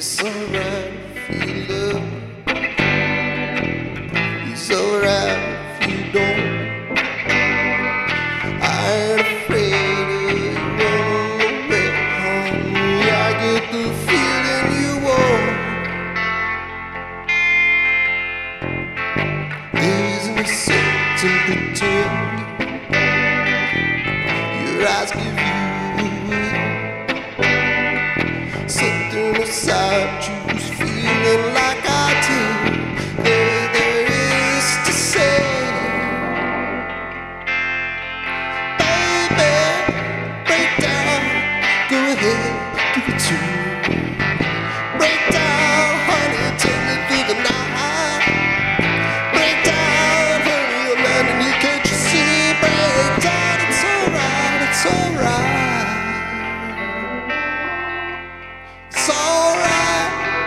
It's alright if you love. It's alright if you don't. I ain't afraid of you running away, honey. I get the feeling you want. There's no sense in pretending. Your eyes give you away. Something inside you's feeling like I do. There is to say, baby, break down. Go ahead, give it to me. Break down, honey, take me through the night. Break down, honey, you're landing, you can't you see? Break down, it's alright, it's alright. It's alright.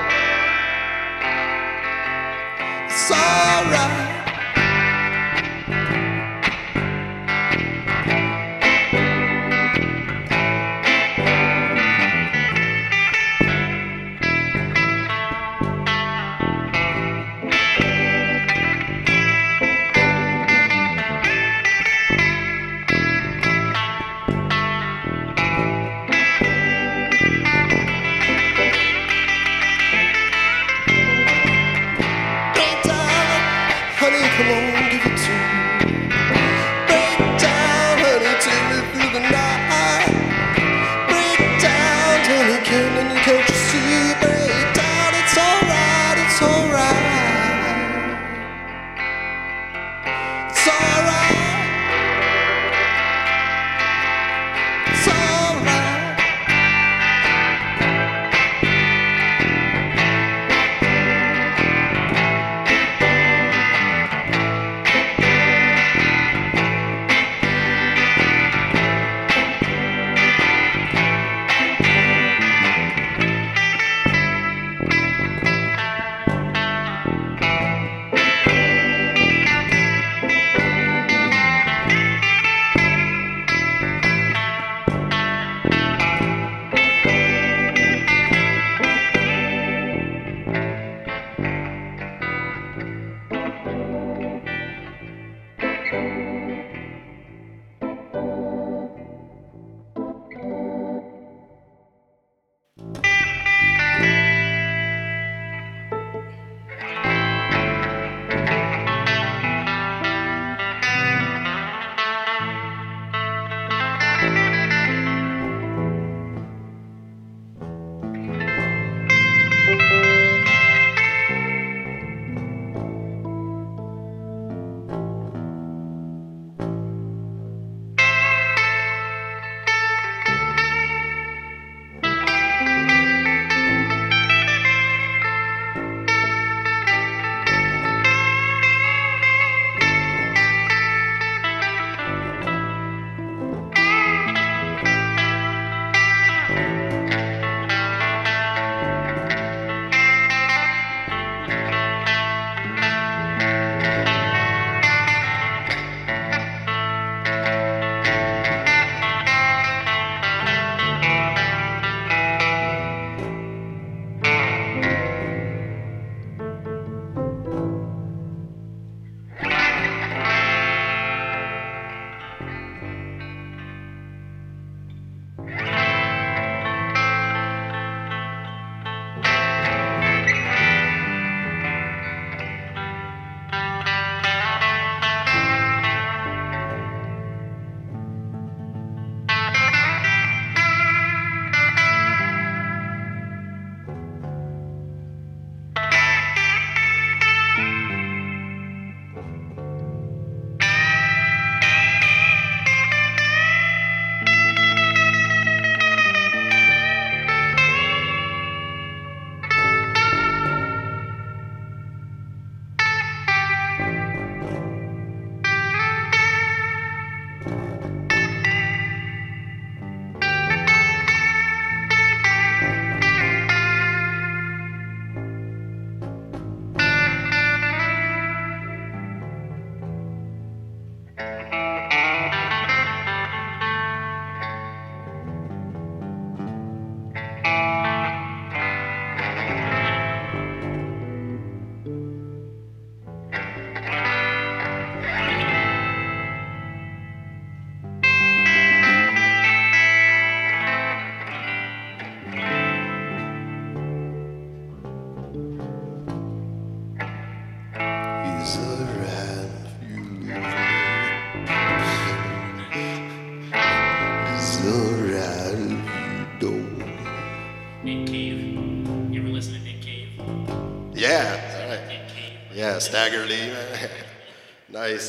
Yeah, Stagger Lee. Nice.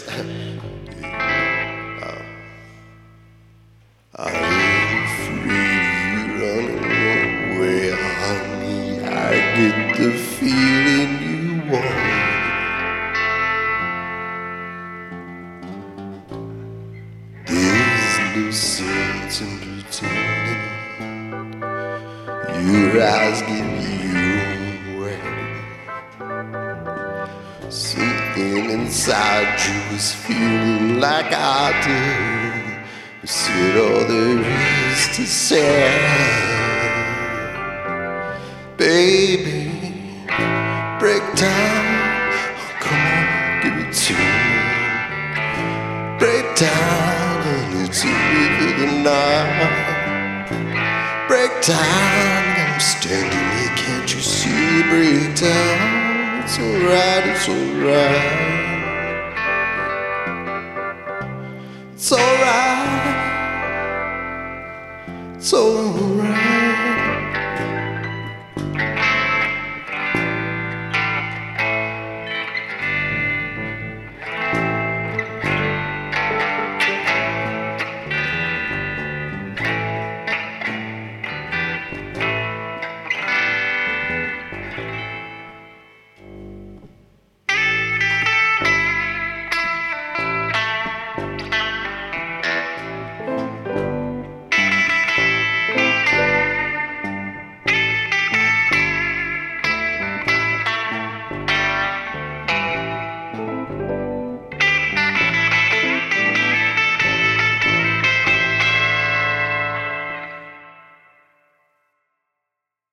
I ain't afraid you running away, honey. I get the feeling you want. There's no sense in pretending. Your eyes give you away. Something inside you is feeling like I do. You said all there is to say. Baby, break down. Oh, come on, give it to me. Break down, honey, take me through the night. Break down, I'm standing here, can't you see? Break down, it's alright, it's alright. It's alright, it's alright.